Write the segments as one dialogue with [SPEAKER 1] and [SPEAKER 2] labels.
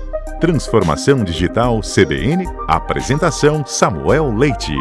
[SPEAKER 1] Transformação Digital CBN, apresentação Samuel Leite.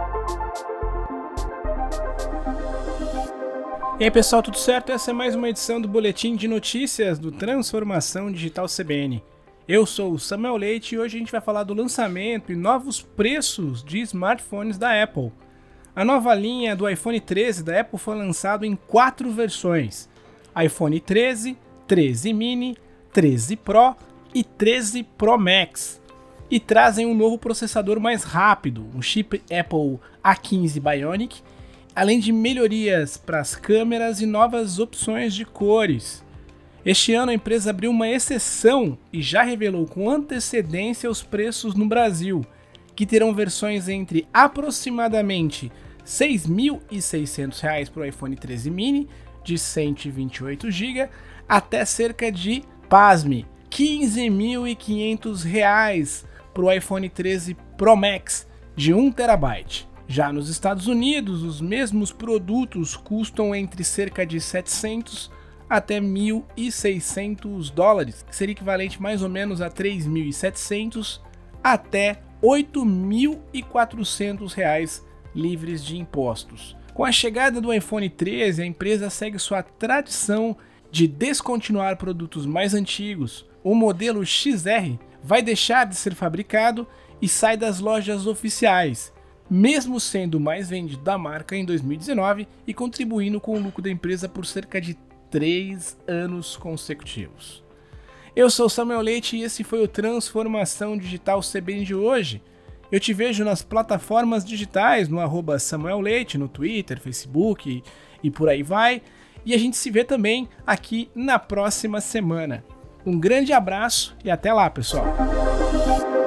[SPEAKER 2] E aí pessoal, tudo certo? Essa é mais uma edição do Boletim de Notícias do Transformação Digital CBN. Eu sou o Samuel Leite e hoje a gente vai falar do lançamento e novos preços de smartphones da Apple. A nova linha do iPhone 13 da Apple foi lançado em 4 versões: iPhone 13, 13 mini, 13 Pro e 13 Pro Max. E trazem um novo processador mais rápido, um chip Apple A15 Bionic, além de melhorias para as câmeras e novas opções de cores. Este ano a empresa abriu uma exceção e já revelou com antecedência os preços no Brasil, que terão versões entre aproximadamente R$ 6.600 para o iPhone 13 mini de 128 GB até cerca de, pasme, R$ 15.500 para o iPhone 13 Pro Max de 1 TB. Já nos Estados Unidos, os mesmos produtos custam entre cerca de 700 até 1.600 dólares, que seria equivalente mais ou menos a 3.700 até 8.400 reais livres de impostos. Com a chegada do iPhone 13, a empresa segue sua tradição de descontinuar produtos mais antigos. O modelo XR vai deixar de ser fabricado e sai das lojas oficiais, mesmo sendo o mais vendido da marca em 2019 e contribuindo com o lucro da empresa por cerca de 3 anos consecutivos. Eu sou Samuel Leite e esse foi o Transformação Digital CBN de hoje. Eu te vejo nas plataformas digitais, no @Samuel Leite, no Twitter, Facebook e por aí vai. E a gente se vê também aqui na próxima semana. Um grande abraço e até lá, pessoal!